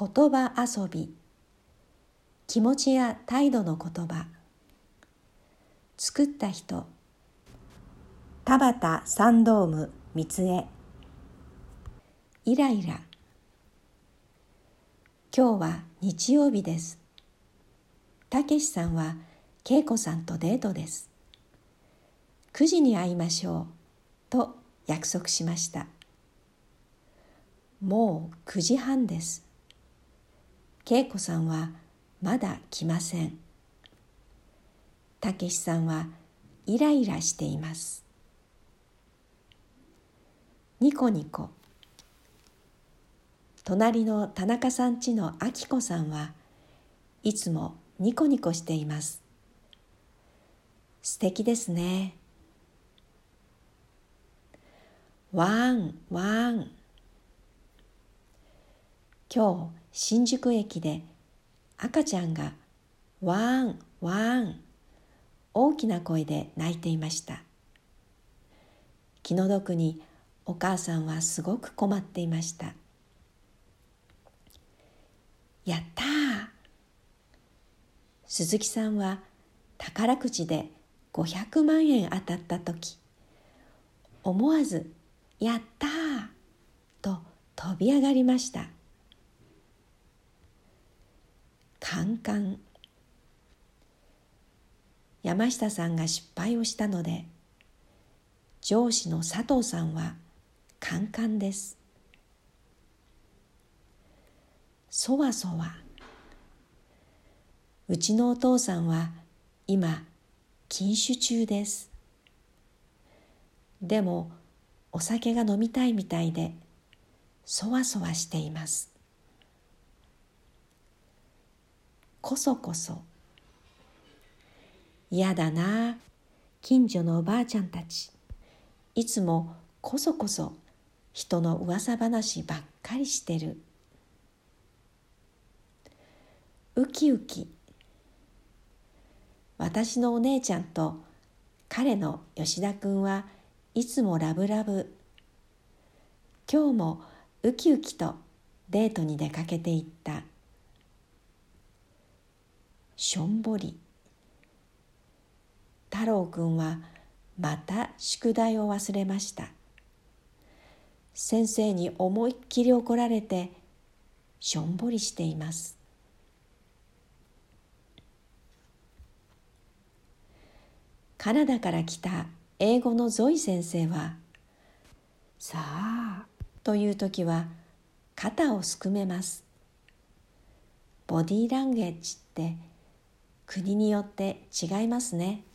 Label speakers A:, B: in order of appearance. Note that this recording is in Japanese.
A: 言葉遊び、気持ちや態度の言葉。作った人、田畑サンドーム三江。イライラ。今日は日曜日です。たけしさんはけいこさんとデートです。9時に会いましょうと約束しました。もう9時半です。けいこさんはまだ来ません。たけしさんはイライラしています。ニコニコ。隣の田中さん家のあきこさんはいつもニコニコしています。素敵ですね。ワンワン。今日新宿駅で赤ちゃんがワンワン大きな声で泣いていました。気の毒にお母さんはすごく困っていました。やったー。鈴木さんは宝くじで500万円当たったとき、思わずやったーと飛び上がりました。カンカン。山下さんが失敗をしたので、上司の佐藤さんはカンカンです。そわそわ。うちのお父さんは今禁酒中です。でもお酒が飲みたいみたいでそわそわしています。こそこそ。嫌だな。近所のおばあちゃんたちいつもこそこそ人の噂話ばっかりしてる。ウキウキ。私のお姉ちゃんと彼の吉田くんはいつもラブラブ。今日もウキウキとデートに出かけていった。しょんぼり。太郎くんはまた宿題を忘れました。先生に思いっきり怒られてしょんぼりしています。カナダから来た英語のゾイ先生は、さあというときは肩をすくめます。ボディーランゲージって国によって違いますね。